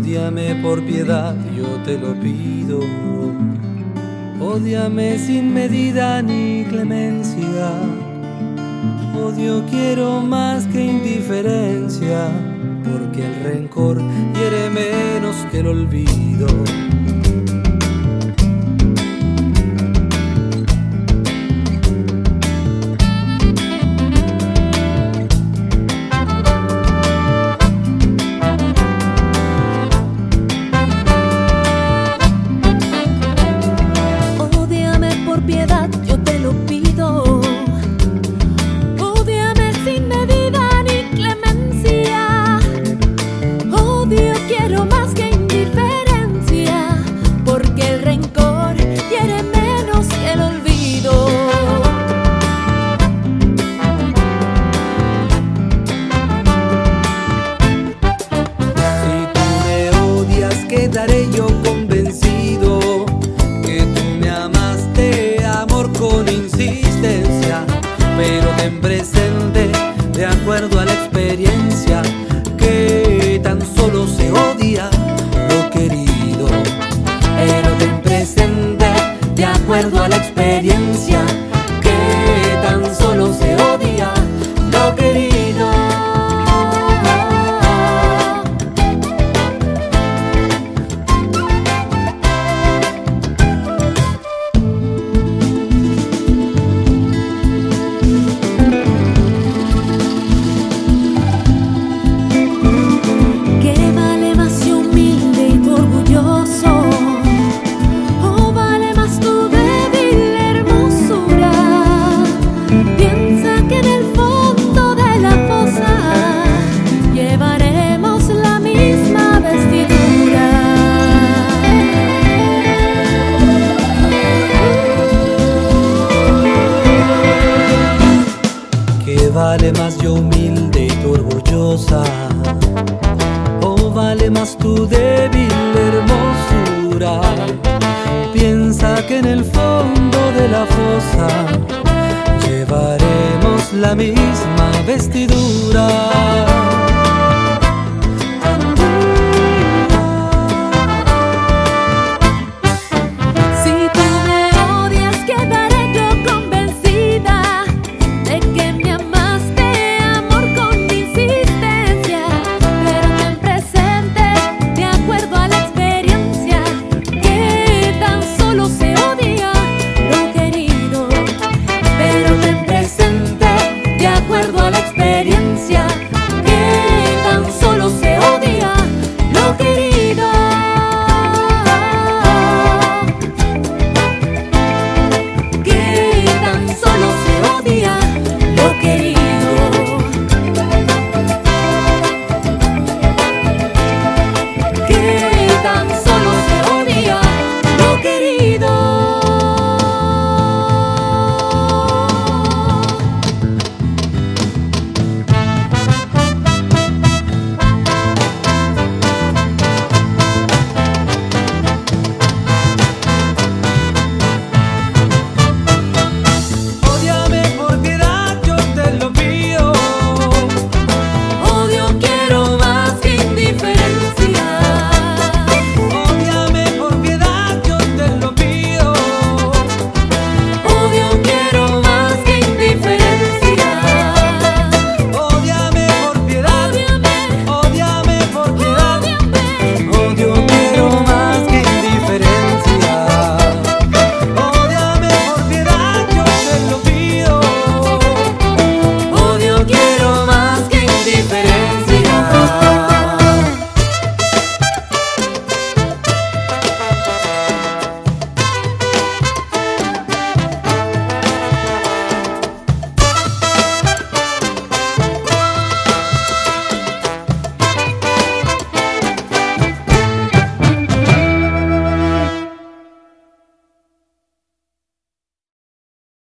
Ódiame por piedad, yo te lo pido. Ódiame sin medida ni clemencia. Odio quiero más que indiferencia, porque el rencor hiere menos que el olvido. Quedaré yo convencido que tú me amaste, amor con insistencia, pero ten presente, de acuerdo a la experiencia, que tan solo se odia lo querido. Pero ten presente, de acuerdo a la experiencia, que tan solo se odia lo querido. ¿Vale más yo humilde y tú orgullosa? ¿O vale más tu débil hermosura? Piensa que en el fondo de la fosa llevaremos la misma vestidura.